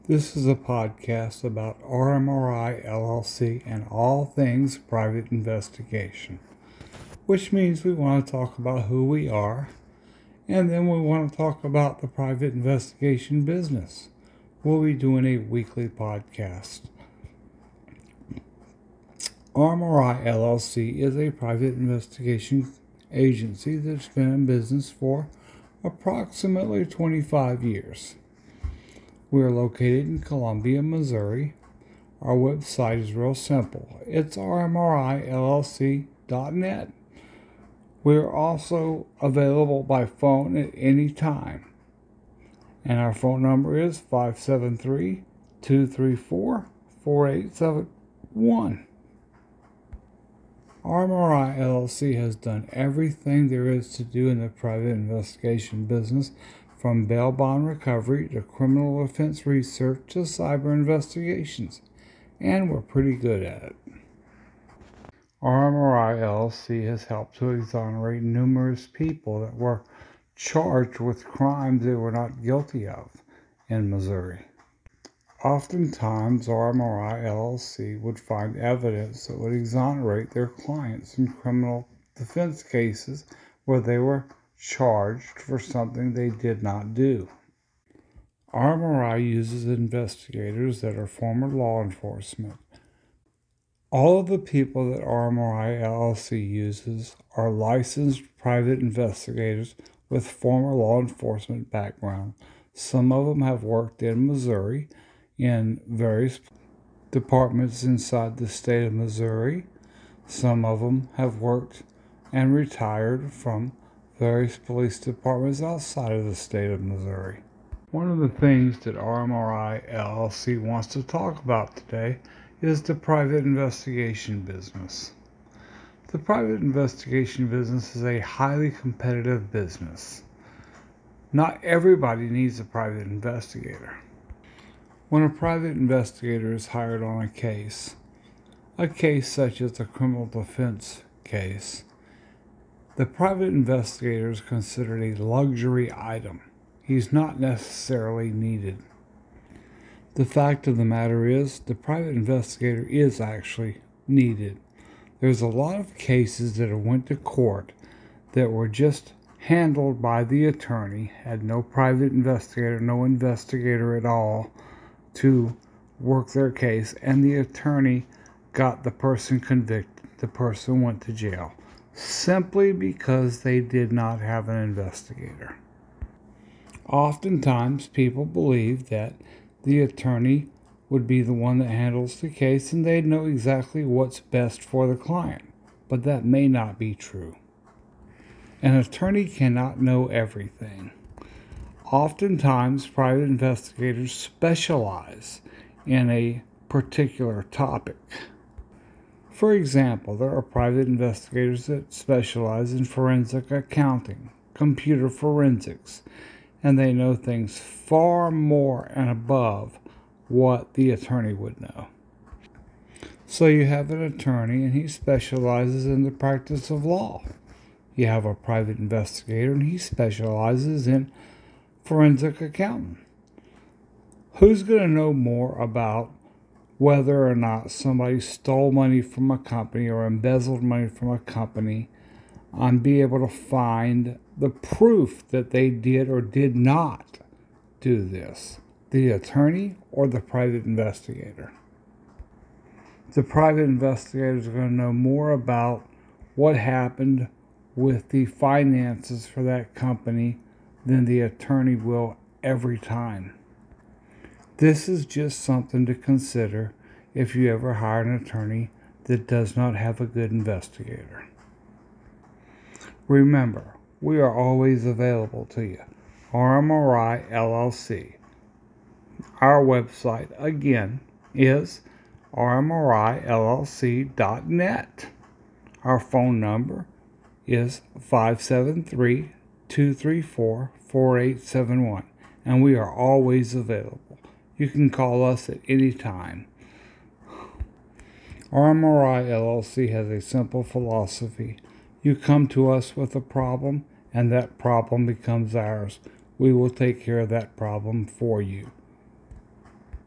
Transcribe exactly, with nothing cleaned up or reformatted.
This is a podcast about R M R I L L C and all things private investigation, which means we want to talk about who we are, and then we want to talk about the private investigation business. We'll be doing a weekly podcast. R M R I L L C is a private investigation agency that's been in business for approximately twenty-five years. We are located in Columbia, Missouri. Our website is real simple. It's R M R I L L C dot net. We're also available by phone at any time. And our phone number is five seven three, two three four, four eight seven one. R M R I L L C has done everything there is to do in the private investigation business, from bail bond recovery to criminal offense research to cyber investigations, and we're pretty good at it. R M R I L L C has helped to exonerate numerous people that were charged with crimes they were not guilty of in Missouri. Oftentimes, R M R I L L C would find evidence that would exonerate their clients in criminal defense cases where they were charged for something they did not do. R M R I uses investigators that are former law enforcement. All of the people that R M R I L L C uses are licensed private investigators with former law enforcement background. Some of them have worked in Missouri in various departments inside the state of Missouri. Some of them have worked and retired from various police departments outside of the state of Missouri. One of the things that R M R I L L C wants to talk about today is the private investigation business. The private investigation business is a highly competitive business. Not everybody needs a private investigator. When a private investigator is hired on a case, a case such as a criminal defense case, the private investigator is considered a luxury item. He's not necessarily needed. The fact of the matter is, the private investigator is actually needed. There's a lot of cases that went to court that were just handled by the attorney, had no private investigator, no investigator at all to work their case, and the attorney got the person convicted. The person went to jail simply because they did not have an investigator. Oftentimes, people believe that the attorney would be the one that handles the case and they'd know exactly what's best for the client, but that may not be true. An attorney cannot know everything. Oftentimes, private investigators specialize in a particular topic. For example, there are private investigators that specialize in forensic accounting, computer forensics, and they know things far more and above what the attorney would know. So you have an attorney and he specializes in the practice of law. You have a private investigator and he specializes in forensic accounting. Who's going to know more about whether or not somebody stole money from a company or embezzled money from a company, and be able to find the proof that they did or did not do this? The attorney or the private investigator? The private investigators are going to know more about what happened with the finances for that company than the attorney will every time. This is just something to consider if you ever hire an attorney that does not have a good investigator. Remember, we are always available to you. R M R I L L C. Our website, again, is R M R I L L C dot net. Our phone number is five seven three, two three four, four eight seven one, and we are always available. You can call us at any time. R M R I L L C has a simple philosophy. You come to us with a problem, and that problem becomes ours. We will take care of that problem for you.